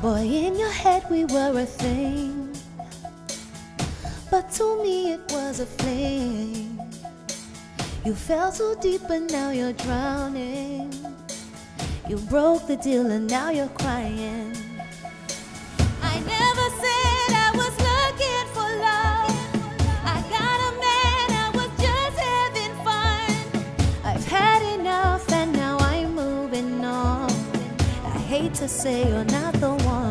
Boy, in your head we were a thing, but to me it was a fling. You fell so deep but now you're drowning. You broke the deal and now you're crying. I never said I was looking for love. I got a man, I was just having fun. I've had enough and now I'm moving on. I hate to say you're not the one.